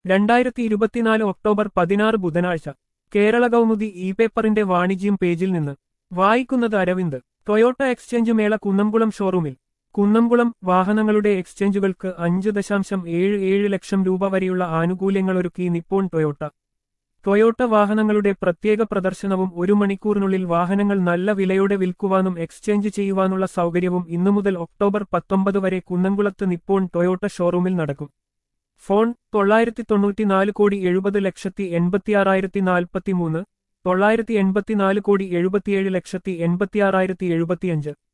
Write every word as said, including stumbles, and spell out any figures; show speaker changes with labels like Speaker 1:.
Speaker 1: രണ്ടായിരത്തി ഇരുപത്തിനാല് ഒക്ടോബർ പതിനാറ് ബുധനാഴ്ച കേരള കൗമുദി ഇ പേപ്പറിന്റെ വാണിജ്യം പേജിൽ നിന്ന് വായിക്കുന്നത് അരവിന്ദ്. ടൊയോട്ട എക്സ്ചേഞ്ച് മേള കുന്നംകുളം ഷോറൂമിൽ. കുന്നംകുളം വാഹനങ്ങളുടെ എക്സ്ചേഞ്ചുകൾക്ക് അഞ്ച് ദശാംശം ഏഴ് ഏഴ് ലക്ഷം രൂപ വരെയുള്ള ആനുകൂല്യങ്ങളൊരുക്കി നിപ്പോൺ ടൊയോട്ട. ടൊയോട്ട വാഹനങ്ങളുടെ പ്രത്യേക പ്രദർശനവും ഒരു മണിക്കൂറിനുള്ളിൽ വാഹനങ്ങൾ നല്ല വിലയോടെ വിൽക്കുവാനും എക്സ്ചേഞ്ച് ചെയ്യുവാനുള്ള സൗകര്യവും ഇന്നുമുതൽ ഒക്ടോബർ പത്തൊമ്പത് വരെ കുന്നംകുളത്ത് നിപ്പോൺ ടൊയോട്ട ഷോറൂമിൽ നടക്കും. ഫോൺ തൊള്ളായിരത്തി തൊണ്ണൂറ്റിനാല് കോടി എഴുപത് ലക്ഷത്തി എൺപത്തിയാറായിരത്തി നാൽപ്പത്തിമൂന്ന് തൊള്ളായിരത്തി എൺപത്തിനാല് കോടി എഴുപത്തിയേഴ് ലക്ഷത്തി എൺപത്തിയാറായിരത്തി എഴുപത്തിയഞ്ച്.